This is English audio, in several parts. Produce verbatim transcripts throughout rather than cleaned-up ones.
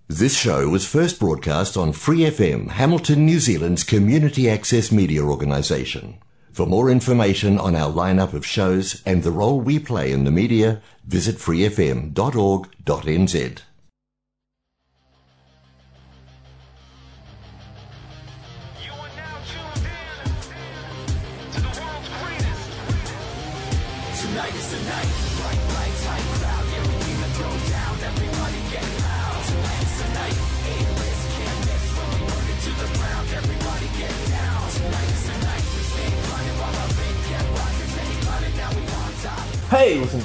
This show was first broadcast on Free F M, Hamilton, New Zealand's community access media organisation. For more information on our lineup of shows and the role we play in the media, visit free f m dot org dot n z. Hey, listen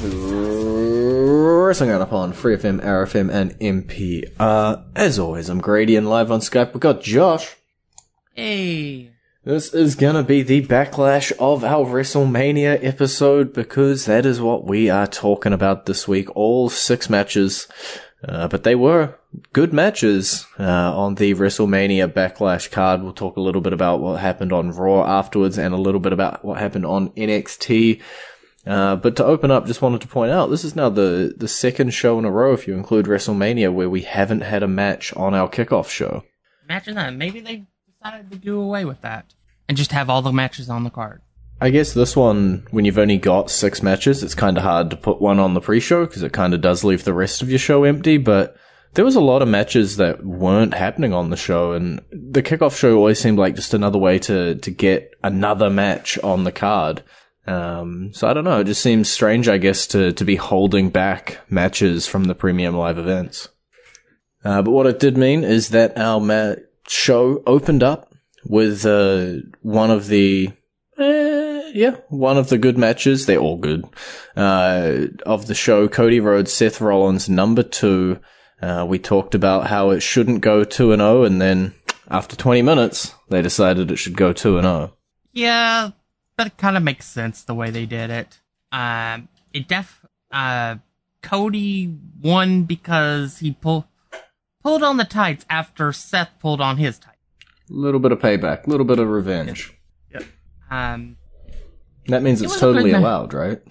to Wrestling Out on Free F M, R F M, and M P R. As always, I'm Grady, and live on Skype we've got Josh. Hey. This is gonna be the backlash of our WrestleMania episode, because that is what we are talking about this week. All six matches, uh, but they were good matches uh, on the WrestleMania Backlash card. We'll talk a little bit about what happened on Raw afterwards, and a little bit about what happened on N X T. Uh, but to open up, just wanted to point out, this is now the, the second show in a row, if you include WrestleMania, where we haven't had a match on our kickoff show. Imagine that. Maybe they decided to do away with that and just have all the matches on the card. I guess this one, when you've only got six matches, it's kind of hard to put one on the pre-show, because it kind of does leave the rest of your show empty, but there was a lot of matches that weren't happening on the show, and the kickoff show always seemed like just another way to, to get another match on the card. Um, so I don't know, it just seems strange, I guess, to, to be holding back matches from the premium live events. Uh, but what it did mean is that our ma- show opened up with, uh, one of the, eh, yeah, one of the good matches, they're all good, uh, of the show, Cody Rhodes, Seth Rollins, number two. Uh, we talked about how it shouldn't go two and oh, and then after twenty minutes, they decided it should go two and oh. Yeah. But it kind of makes sense the way they did it. Um, it def, uh, Cody won because he pull, pulled on the tights after Seth pulled on his tights. A little bit of payback, a little bit of revenge. Yep. Um, that means it it's totally good, allowed, right?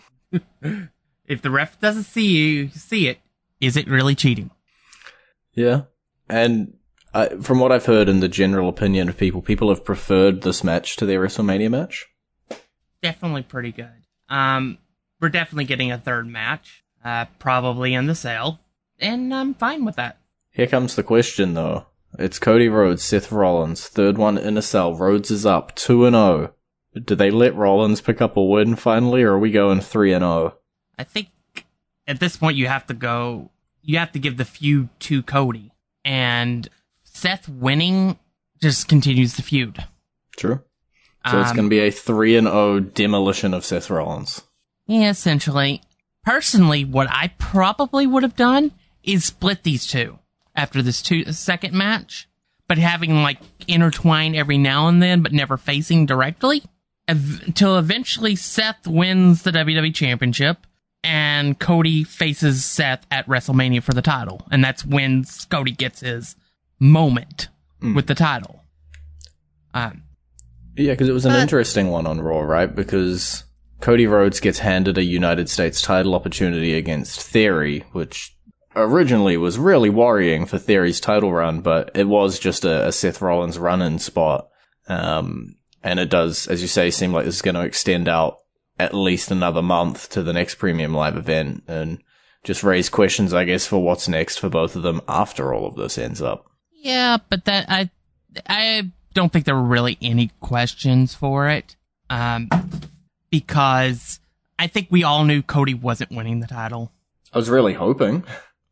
If the ref doesn't see you, see it, is it really cheating? Yeah. And uh, from what I've heard in the general opinion of people, people have preferred this match to their WrestleMania match. Definitely pretty good. Um, we're definitely getting a third match, uh, probably in the sale, and I'm fine with that. Here comes the question, though. It's Cody Rhodes, Seth Rollins, third one in a cell. Rhodes is up two and oh. Do they let Rollins pick up a win finally, or are we going three and oh? I think at this point you have to go. You have to give the feud to Cody, and Seth winning just continues the feud. True. So it's going to be a three and oh demolition of Seth Rollins. Yeah, essentially. Personally, what I probably would have done is split these two after this two second match, but having like intertwine every now and then, but never facing directly, ev- until eventually Seth wins the W W E Championship and Cody faces Seth at WrestleMania for the title, and that's when Cody gets his moment mm. with the title. Um. Yeah, because it was an but, interesting one on Raw, right? Because Cody Rhodes gets handed a United States title opportunity against Theory, which originally was really worrying for Theory's title run, but it was just a, a Seth Rollins run-in spot. Um, and it does, as you say, seem like this is going to extend out at least another month to the next premium live event, and just raise questions, I guess, for what's next for both of them after all of this ends up. Yeah, but that, I, I, don't think there were really any questions for it, um, because I think we all knew Cody wasn't winning the title. I was really hoping.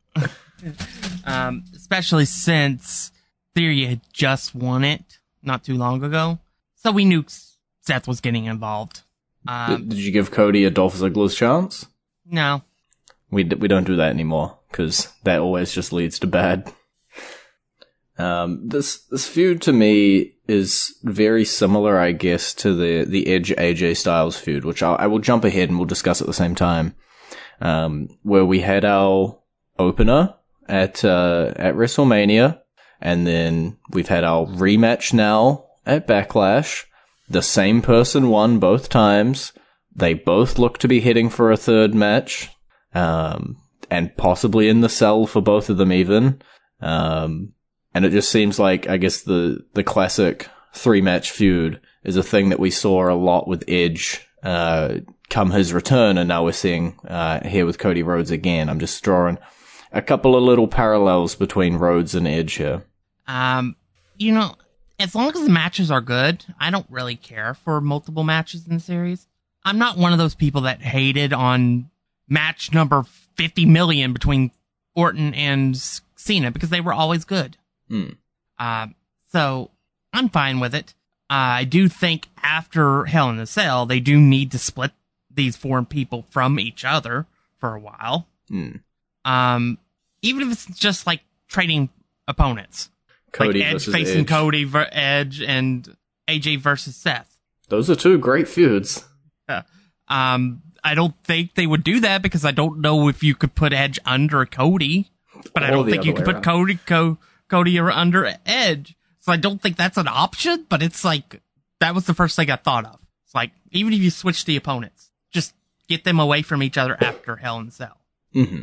um, especially since Theory had just won it not too long ago, so we knew Seth was getting involved. Um, Did you give Cody a Dolph Ziggler's chance? No. We, d- we don't do that anymore, because that always just leads to bad. Um, this, this feud to me is very similar, I guess, to the, the Edge A J Styles feud, which I'll, I will jump ahead and we'll discuss at the same time. Um, where we had our opener at, uh, at WrestleMania, and then we've had our rematch now at Backlash. The same person won both times. They both look to be heading for a third match, um, and possibly in the cell for both of them even. Um, and it just seems like, I guess, the, the classic three-match feud is a thing that we saw a lot with Edge uh, come his return, and now we're seeing uh, here with Cody Rhodes again. I'm just drawing a couple of little parallels between Rhodes and Edge here. Um, you know, as long as the matches are good, I don't really care for multiple matches in the series. I'm not one of those people that hated on match number fifty million between Orton and Cena because they were always good. Mm. Uh, so I'm fine with it. Uh, I do think after Hell in a Cell, they do need to split these four people from each other for a while. Mm. Um, even if it's just like trading opponents. Cody like Edge versus facing Edge. Cody, ver- Edge, and A J versus Seth. Those are two great feuds. Yeah. Um, I don't think they would do that because I don't know if you could put Edge under Cody, but I Or don't the think you other could way put Cody Co- Cody or under Edge. So I don't think that's an option. But it's like that was the first thing I thought of. It's like even if you switch the opponents, just get them away from each other after Hell in a Cell. Mm-hmm.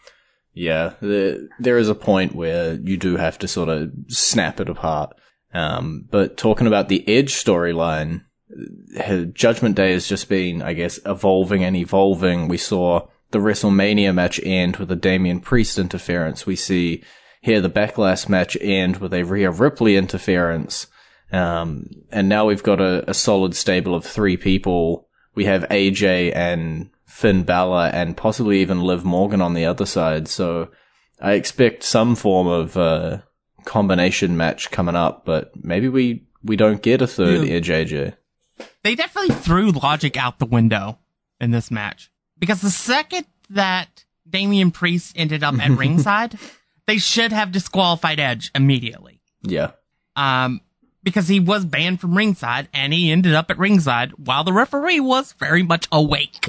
Yeah, the, there is a point where you do have to sort of snap it apart. Um, but talking about the Edge storyline, Judgment Day has just been, I guess, evolving and evolving. We saw the WrestleMania match end with a Damian Priest interference. We see here the Backlash match end with a Rhea Ripley interference. Um, and now we've got a, a solid stable of three people. We have A J and Finn Balor and possibly even Liv Morgan on the other side. So I expect some form of uh, combination match coming up, but maybe we, we don't get a third Yeah. Edge A J. They definitely threw logic out the window in this match. Because the second that Damian Priest ended up at ringside, they should have disqualified Edge immediately. Yeah. Um, because he was banned from ringside, and he ended up at ringside while the referee was very much awake.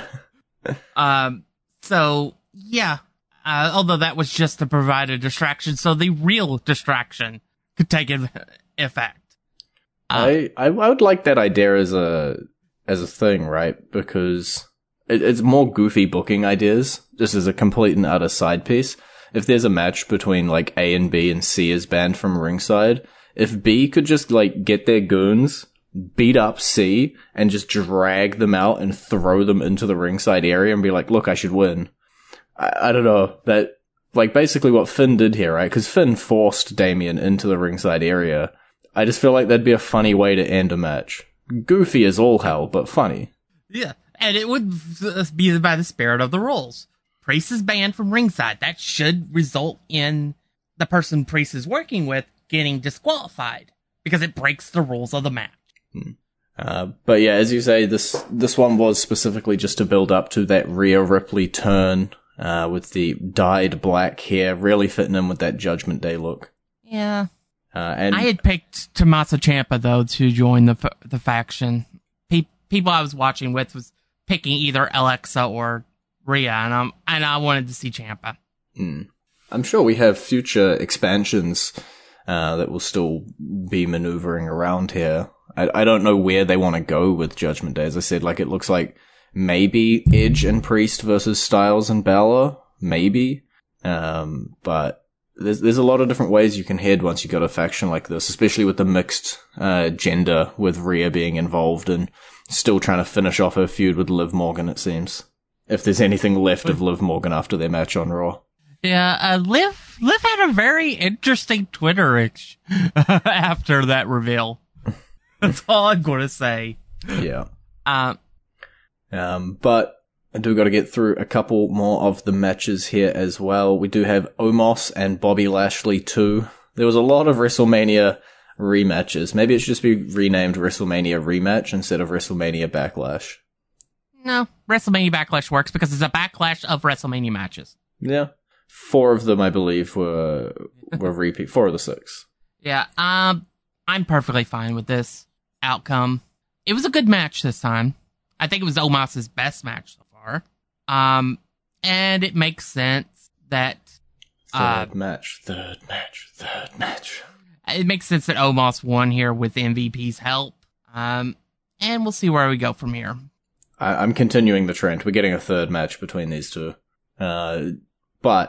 um, so, yeah. Uh, although that was just to provide a distraction, so the real distraction could take effect. Uh, I, I I would like that idea as a as a thing, right? Because it, it's more goofy booking ideas. This is a complete and utter side piece. If there's a match between like A and B and C is banned from ringside, if B could just like get their goons, beat up C, and just drag them out and throw them into the ringside area and be like, look, I should win. I, I don't know. That, like, basically what Finn did here, right? Because Finn forced Damian into the ringside area. I just feel like that'd be a funny way to end a match. Goofy as all hell, but funny. Yeah, and it would be by the spirit of the rules. Priest is banned from ringside. That should result in the person Priest is working with getting disqualified because it breaks the rules of the match. Hmm. Uh, but yeah, as you say, this this one was specifically just to build up to that Rhea Ripley turn uh, with the dyed black hair, really fitting in with that Judgment Day look. Yeah. Uh, and I had picked Tommaso Ciampa, though, to join the f- the faction. Pe- people I was watching with was picking either Alexa or Rhea, and, um, and I wanted to see Ciampa. Mm. I'm sure we have future expansions uh, that will still be maneuvering around here. I, I don't know where they want to go with Judgment Day. As I said, like, it looks like maybe Edge and Priest versus Styles and Balor, maybe. Um, but there's there's a lot of different ways you can head once you got a faction like this, especially with the mixed uh, gender, with Rhea being involved and still trying to finish off her feud with Liv Morgan, it seems. If there's anything left of Liv Morgan after their match on Raw. Yeah, uh, Liv, Liv had a very interesting Twitter-ish after that reveal. That's all I'm going to say. Yeah. Uh, Um, but I do got to get through a couple more of the matches here as well. We do have Omos and Bobby Lashley too. There was a lot of WrestleMania rematches. Maybe it should just be renamed WrestleMania Rematch instead of WrestleMania Backlash. no, WrestleMania Backlash works because it's a backlash of WrestleMania matches. Yeah. Four of them, I believe, were were repeat. Four of the six. Yeah, um, I'm perfectly fine with this outcome. It was a good match this time. I think it was Omos's best match so far. Um, and it makes sense that uh, Third match, third match, third match. it makes sense that Omos won here with M V P's help. Um, and we'll see where we go from here. I, I'm continuing the trend. We're getting a third match between these two. Uh, but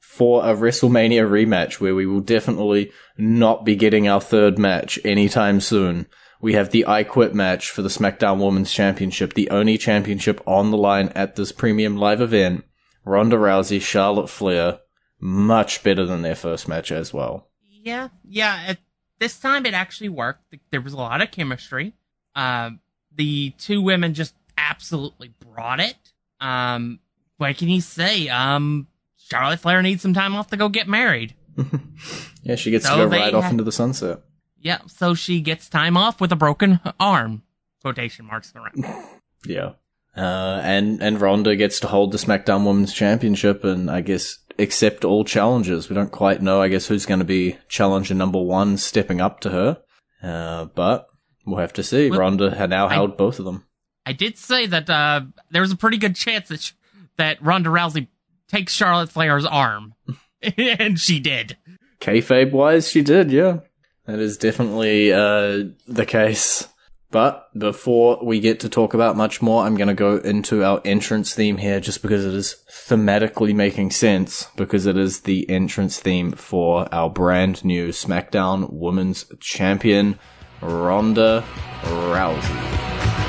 for a WrestleMania rematch where we will definitely not be getting our third match anytime soon. We have the I Quit match for the SmackDown Women's Championship, the only championship on the line at this premium live event. Ronda Rousey, Charlotte Flair, much better than their first match as well. Yeah, yeah. At this time, it actually worked. There was a lot of chemistry. Uh, the two women just absolutely brought it. Um, what can you say? Um, Charlotte Flair needs some time off to go get married. Yeah, she gets so to go right ha- off into the sunset. Yeah, so she gets time off with a broken arm. Quotation marks around. Yeah. Uh, and, and Ronda gets to hold the SmackDown Women's Championship and I guess accept all challenges. We don't quite know, I guess, who's going to be challenger number one stepping up to her. Uh, but we'll have to see. Well, Ronda had now held I, both of them. I did say that uh, there was a pretty good chance that sh- that Ronda Rousey takes Charlotte Flair's arm. And she did. Kayfabe-wise, she did, yeah. That is definitely uh, the case. But before we get to talk about much more, I'm going to go into our entrance theme here just because it is thematically making sense, because it is the entrance theme for our brand new SmackDown Women's Champion, Ronda Rousey.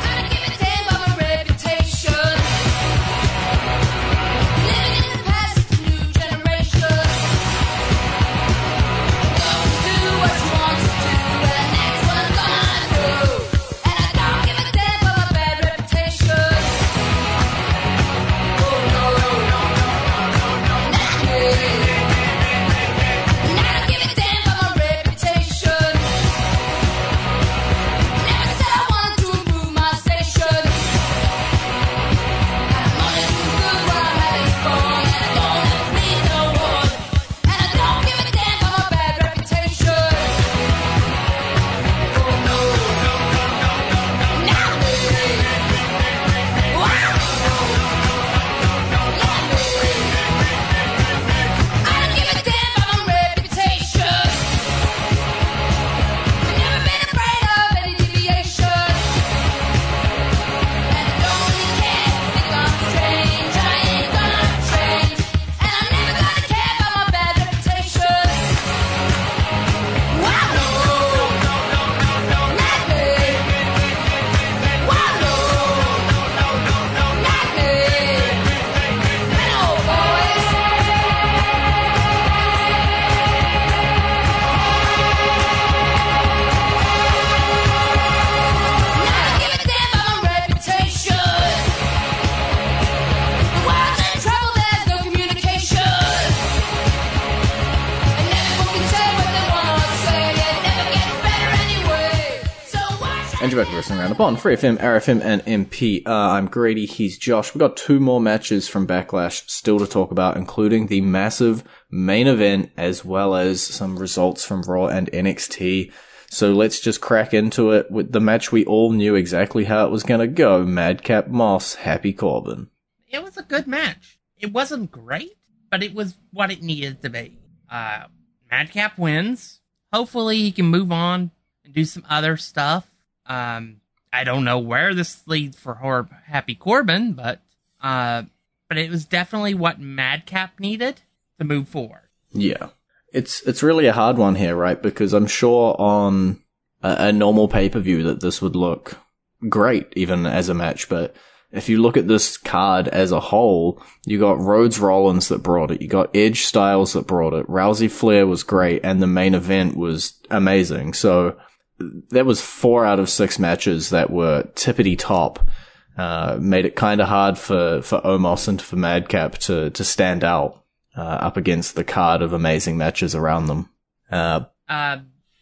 Back to Wrestling Roundup on Free F M, R F M, and M P R. I'm Grady, he's Josh. We've got two more matches from Backlash still to talk about, including the massive main event, as well as some results from Raw and N X T. So let's just crack into it with the match we all knew exactly how it was going to go. Madcap Moss, Happy Corbin. It was a good match. It wasn't great, but it was what it needed to be. Uh, Madcap wins. Hopefully he can move on and do some other stuff. Um, I don't know where this leads for her, Happy Corbin, but uh, but it was definitely what Madcap needed to move forward. Yeah, it's it's really a hard one here, right? Because I'm sure on a, a normal pay-per-view that this would look great, even as a match. But if you look at this card as a whole, you got Rhodes Rollins that brought it, you got Edge Styles that brought it, Rousey Flair was great, and the main event was amazing. So there was four out of six matches that were tippity top. Uh, made it kind of hard for, for Omos and for Madcap to, to stand out, uh, up against the card of amazing matches around them. Uh, uh,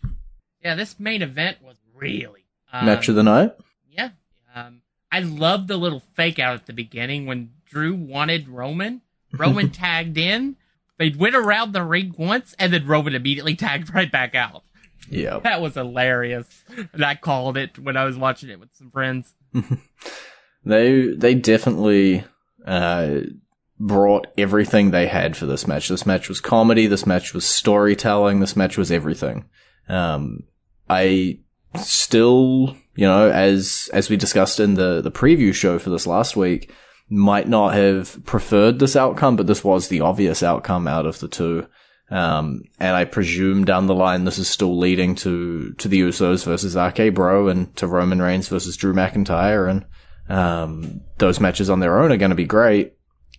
yeah, this main event was really, um, match of the night? Yeah. Um, I loved the little fake out at the beginning when Drew wanted Roman. Roman tagged in. They went around the ring once and then Roman immediately tagged right back out. Yeah. That was hilarious. And I called it when I was watching it with some friends. they they definitely uh, brought everything they had for this match. This match was comedy. This match was storytelling. This match was everything. Um, I still, you know, as as we discussed in the, the preview show for this last week, might not have preferred this outcome, but this was the obvious outcome out of the two. Um, and I presume down the line this is still leading to, to the Usos versus R K Bro and to Roman Reigns versus Drew McIntyre. And, um, those matches on their own are going to be great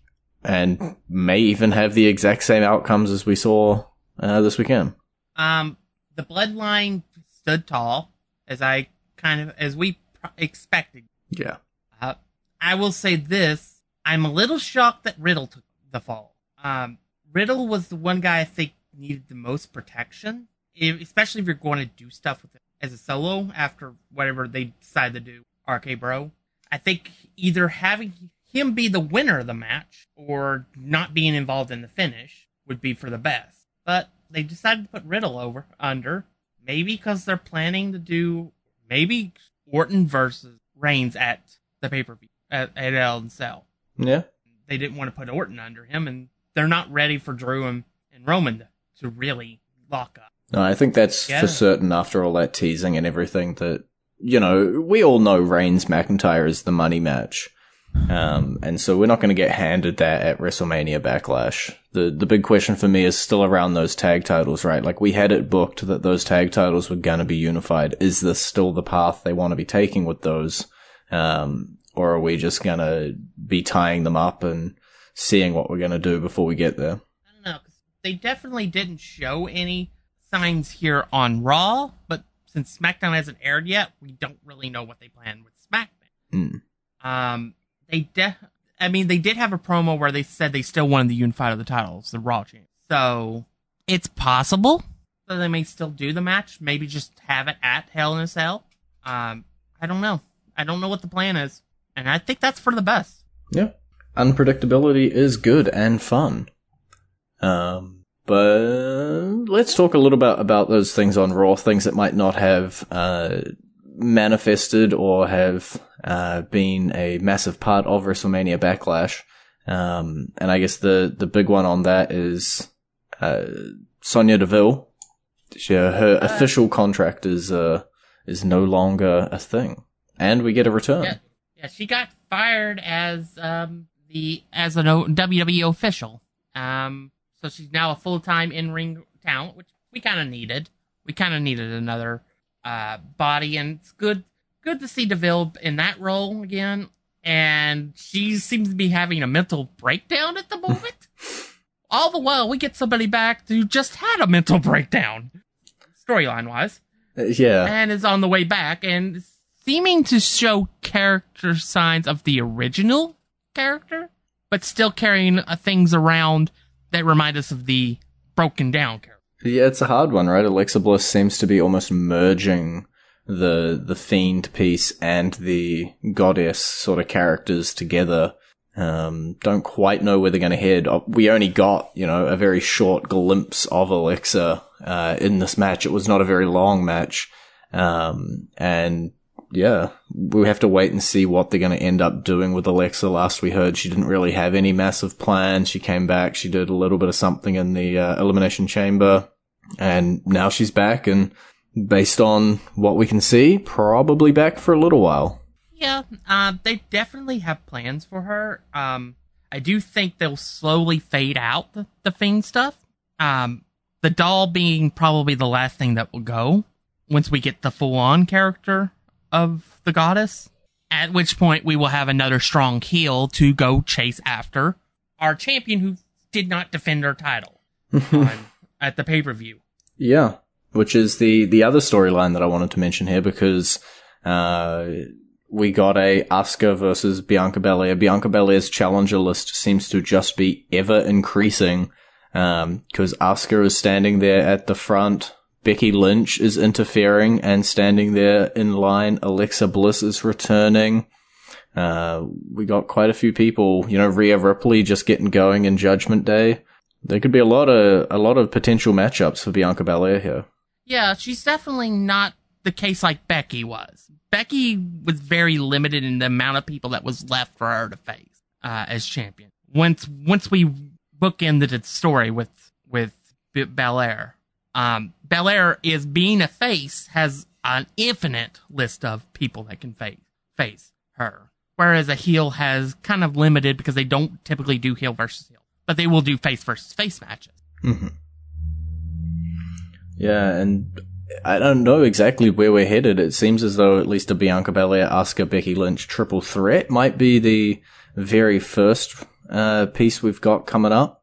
and may even have the exact same outcomes as we saw, uh, this weekend. Um, the Bloodline stood tall, as I kind of, as we expected. Yeah. Uh, I will say this, I'm a little shocked that Riddle took the fall. Um, Riddle was the one guy I think needed the most protection, if, especially if you're going to do stuff with it as a solo after whatever they decide to do, R K Bro. I think either having him be the winner of the match or not being involved in the finish would be for the best. But they decided to put Riddle over, under, maybe because they're planning to do, maybe Orton versus Reigns at the pay-per-view, at, at Hell in a Cell. Yeah. They didn't want to put Orton under him, and they're not ready for Drew and, and Roman to, to really lock up. No, I think that's Yeah. for certain after all that teasing and everything that, you know, we all know Reigns McIntyre is the money match. Um, and so we're not going to get handed that at WrestleMania Backlash. The the big question for me is still around those tag titles, right? Like, we had it booked that those tag titles were going to be unified. Is this still the path they want to be taking with those? Um, or are we just going to be tying them up and seeing what we're going to do before we get there? I don't know, 'cause they definitely didn't show any signs here on Raw, but since SmackDown hasn't aired yet, we don't really know what they plan with SmackDown. Mm. Um, they de- I mean, they did have a promo where they said they still wanted the unified of the titles, the Raw champ. So, it's possible that they may still do the match, maybe just have it at Hell in a Cell. Um, I don't know. I don't know what the plan is, and I think that's for the best. Yeah. Unpredictability is good and fun. Um, but let's talk a little bit about those things on Raw, things that might not have uh, manifested or have uh, been a massive part of WrestleMania Backlash. Um, and I guess the, the big one on that is uh, Sonya Deville. She, uh, her official contract is uh, is no longer a thing, and we get a return. Yeah, yeah she got fired as um, the as a W W E official. Um, so she's now a full time in ring talent, which we kind of needed. We kind of needed another uh, body, and it's good good to see Deville in that role again. And she seems to be having a mental breakdown at the moment. All the while, we get somebody back who just had a mental breakdown, storyline wise. Uh, yeah. And is on the way back and seeming to show character signs of the original character, but still carrying uh, things around that remind us of the broken down character. Yeah, it's a hard one, right? Alexa Bliss seems to be almost merging the the Fiend piece and the Goddess sort of characters together. Um, don't quite know where they're going to head. We only got, you know, a very short glimpse of Alexa uh, in this match. It was not a very long match. Um, and yeah, we have to wait and see what they're going to end up doing with Alexa. Last we heard, she didn't really have any massive plans. She came back, she did a little bit of something in the uh, Elimination Chamber, and now she's back, and based on what we can see, probably back for a little while. Yeah, uh, they definitely have plans for her. Um, I do think they'll slowly fade out the, the Fiend stuff. Um, the doll being probably the last thing that will go once we get the full-on character of the Goddess, at which point we will have another strong heel to go chase after our champion who did not defend her title on, at the pay-per-view. Yeah, which is the, the other storyline that I wanted to mention here, because uh, we got a Asuka versus Bianca Belair. Bianca Belair's challenger list seems to just be ever increasing, um, because Asuka is standing there at the front. Becky Lynch is interfering and standing there in line. Alexa Bliss is returning. Uh, we got quite a few people, you know, Rhea Ripley just getting going in Judgment Day. There could be a lot of, a lot of potential matchups for Bianca Belair here. Yeah, she's definitely not the case like Becky was. Becky was very limited in the amount of people that was left for her to face, uh, as champion. Once, once we bookended its story with, with B- Belair. Um, Belair is being a face, has an infinite list of people that can face, face her. Whereas a heel has kind of limited because they don't typically do heel versus heel. But they will do face versus face matches. Mm-hmm. Yeah, and I don't know exactly where we're headed. It seems as though at least a Bianca Belair, Asuka, Becky Lynch triple threat might be the very first uh, piece we've got coming up.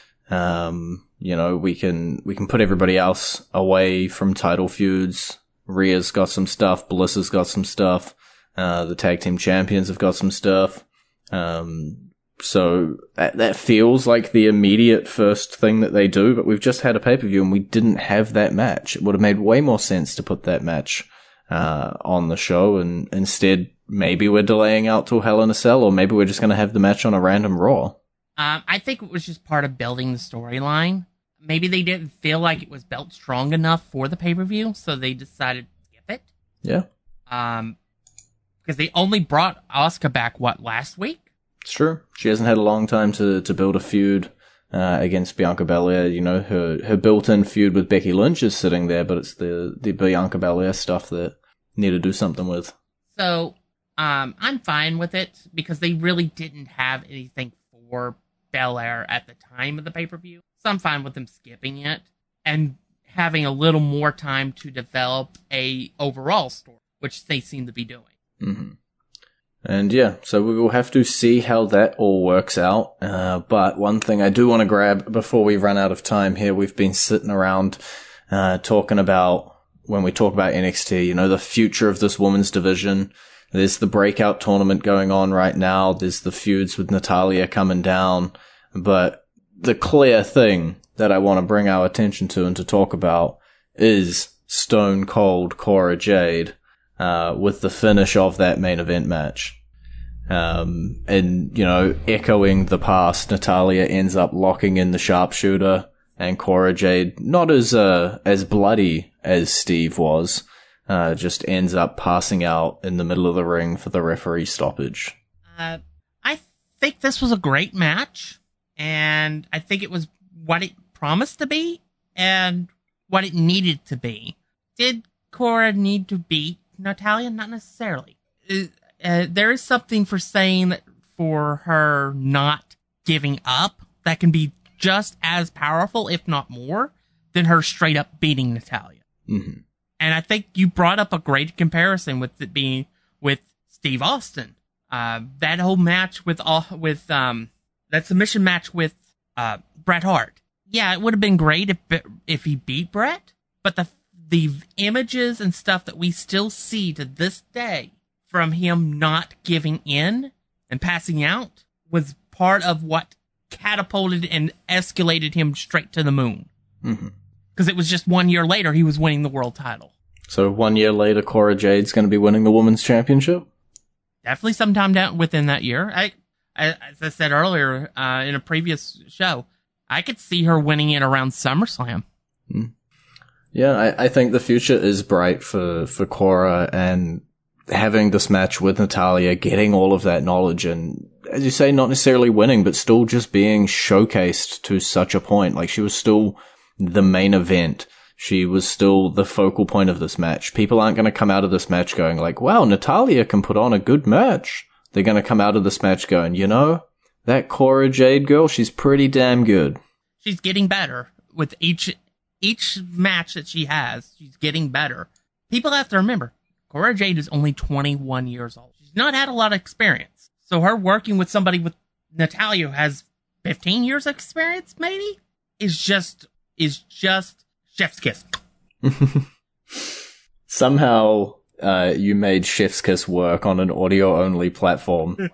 Um, you know, we can we can put everybody else away from title feuds. Rhea's got some stuff. Blissa's got some stuff. Uh, the tag team champions have got some stuff. Um, so that, that feels like the immediate first thing that they do, but we've just had a pay-per-view and we didn't have that match. It would have made way more sense to put that match, uh, on the show, and instead maybe we're delaying out till Hell in a Cell, or maybe we're just going to have the match on a random Raw. Um, I think it was just part of building the storyline. Maybe they didn't feel like it was built strong enough for the pay-per-view, so they decided to skip it. Yeah. Um, because they only brought Asuka back, what, last week? It's true. She hasn't had a long time to, to build a feud uh, against Bianca Belair. You know, her her built-in feud with Becky Lynch is sitting there, but it's the, the Bianca Belair stuff that need to do something with. So, um, I'm fine with it, because they really didn't have anything for Belair at the time of the pay-per-view. So I'm fine with them skipping it and having a little more time to develop a overall story, which they seem to be doing. Mm-hmm. And yeah, so we will have to see how that all works out. Uh, but one thing I do want to grab before we run out of time here, we've been sitting around uh, talking about, when we talk about N X T, you know, the future of this women's division. There's the breakout tournament going on right now. There's the feuds with Natalya coming down. But the clear thing that I want to bring our attention to and to talk about is Stone Cold Cora Jade. Uh, with the finish of that main event match. Um, and, you know, echoing the past, Natalya ends up locking in the sharpshooter, and Cora Jade, not as, uh, as bloody as Steve was, uh, just ends up passing out in the middle of the ring for the referee stoppage. Uh, I think this was a great match, and I think it was what it promised to be, and what it needed to be. Did Cora need to beat Natalya? Not necessarily. Uh, uh, there is something for saying that for her not giving up that can be just as powerful, if not more, than her straight up beating Natalya. Mm-hmm. And I think you brought up a great comparison with it being with Steve Austin. Uh, that whole match with all with um that submission match with uh Bret Hart. Yeah, it would have been great if if he beat Bret, but the the images and stuff that we still see to this day from him not giving in and passing out was part of what catapulted and escalated him straight to the moon. Mm-hmm. Because it was just one year later he was winning the world title. So one year later, Cora Jade's going to be winning the women's championship? Definitely sometime down within that year. I, I as I said earlier uh, in a previous show, I could see her winning it around SummerSlam. Mm. Yeah, I, I think the future is bright for, for Cora, and having this match with Natalya, getting all of that knowledge, and as you say, not necessarily winning, but still just being showcased to such a point. Like, she was still the main event. She was still the focal point of this match. People aren't going to come out of this match going like, wow, Natalya can put on a good match. They're going to come out of this match going, you know, that Cora Jade girl, she's pretty damn good. She's getting better with each each match that she has. She's getting better. People have to remember, Cora Jade is only twenty-one years old. She's not had a lot of experience. So her working with somebody with Natalya who has fifteen years of experience, maybe, is just is just chef's kiss. Somehow uh, you made chef's kiss work on an audio-only platform.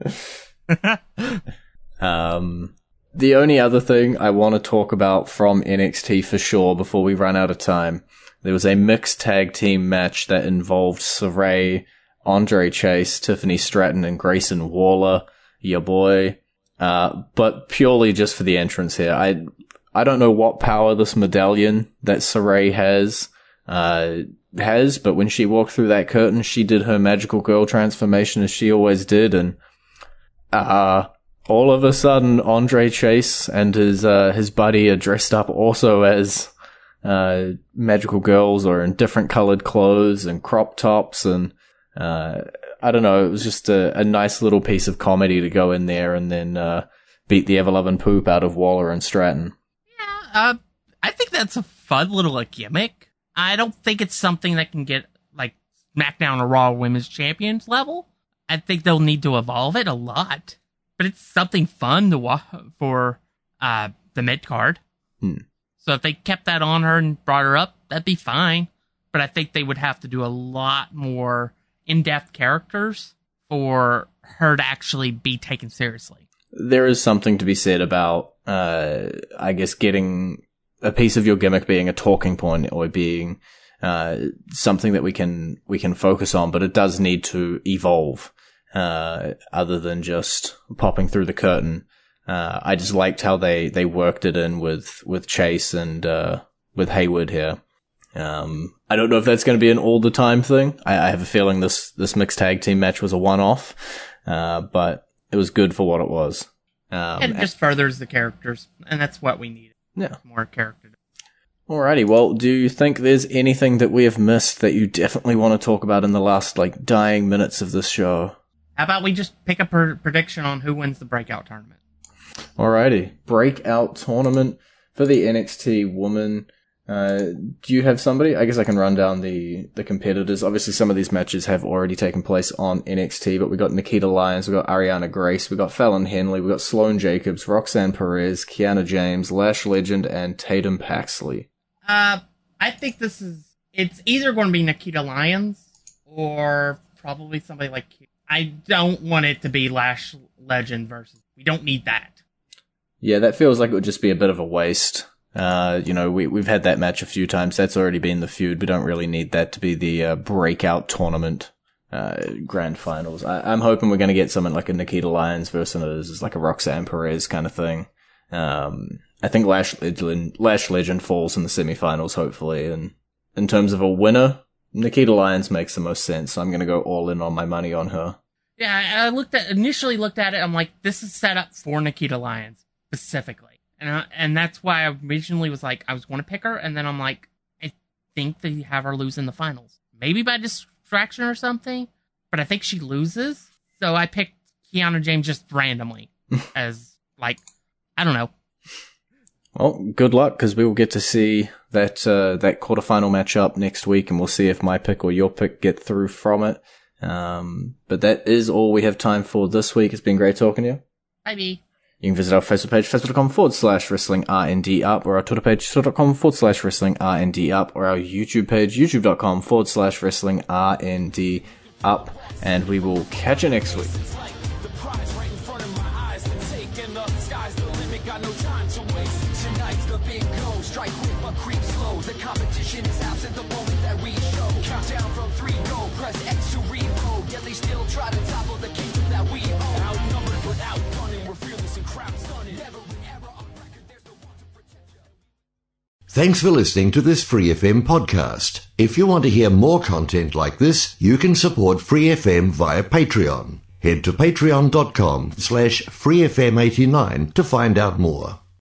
um... The only other thing I want to talk about from N X T for sure before we run out of time, there was a mixed tag team match that involved Sarray, Andre Chase, Tiffany Stratton, and Grayson Waller, your boy, uh, but purely just for the entrance here. I I don't know what power this medallion that Sarray has, uh, has, but when she walked through that curtain, she did her magical girl transformation as she always did, and uh all of a sudden, Andre Chase and his uh, his buddy are dressed up also as uh, magical girls, or in different colored clothes and crop tops, and uh, I don't know, it was just a, a nice little piece of comedy to go in there and then uh, beat the ever-loving poop out of Waller and Stratton. Yeah, uh, I think that's a fun little like, gimmick. I don't think it's something that can get, like, SmackDown or Raw Women's Champions level. I think they'll need to evolve it a lot. But it's something fun to wa- for uh, the mid-card. Hmm. So if they kept that on her and brought her up, that'd be fine. But I think they would have to do a lot more in-depth characters for her to actually be taken seriously. There is something to be said about, uh, I guess, getting a piece of your gimmick being a talking point or being uh, something that we can we can focus on, but it does need to evolve uh, other than just popping through the curtain. Uh, I just liked how they, they worked it in with, with Chase and uh, with Hayward here. Um, I don't know if that's going to be an all the time thing. I, I have a feeling this, this mixed tag team match was a one off, uh, but it was good for what it was. Um, it just furthers the characters, and that's what we need. Yeah. More character. Alrighty, well, do you think there's anything that we have missed that you definitely want to talk about in the last, like, dying minutes of this show? How about we just pick a per- prediction on who wins the breakout tournament? Alrighty, breakout tournament for the N X T woman. Uh, do you have somebody? I guess I can run down the, the competitors. Obviously, some of these matches have already taken place on N X T, but we got Nikita Lyons, we got Ariana Grace, we got Fallon Henley, we got Sloane Jacobs, Roxanne Perez, Kiana James, Lash Legend, and Tatum Paxley. Uh, I think this is, it's either going to be Nikita Lyons or probably somebody like, I don't want it to be Lash Legend versus, we don't need that. Yeah, that feels like it would just be a bit of a waste. Uh, you know, we, we've had that match a few times. That's already been the feud. We don't really need that to be the uh, breakout tournament uh, grand finals. I, I'm hoping we're going to get something like a Nikita Lyons versus like a Roxanne Perez kind of thing. Um, I think Lash Legend, Lash Legend falls in the semifinals, hopefully. And in terms of a winner, Nikita Lyons makes the most sense. So I'm going to go all in on my money on her. Yeah, I looked at initially looked at it. I'm like, this is set up for Nikita Lyons specifically, and I, and that's why I originally was like, I was going to pick her, and then I'm like, I think they have her lose in the finals, maybe by distraction or something, but I think she loses. So I picked Kiana James just randomly as like, I don't know. Well, good luck, because we will get to see that uh, that quarterfinal matchup next week, and we'll see if my pick or your pick get through from it. Um, but that is all we have time for this week. It's been great talking to you. Bye, B. You can visit our Facebook page, facebook.com forward slash wrestling RND up, or our Twitter page, twitter.com forward slash wrestling RND up, or our YouTube page, youtube.com forward slash wrestling RND up. And we will catch you next week. The competition is absent the moment that we show. Countdown from three, go. Press X to reload. Yet they still try to topple the kingdom that we own. Outnumbered but outgunning. We're fearless and crowd stunning. Never ever on record. There's no one to protect you. Thanks for listening to this Free F M podcast. If you want to hear more content like this, you can support Free F M via Patreon. Head to patreon.com slash freefm89 to find out more.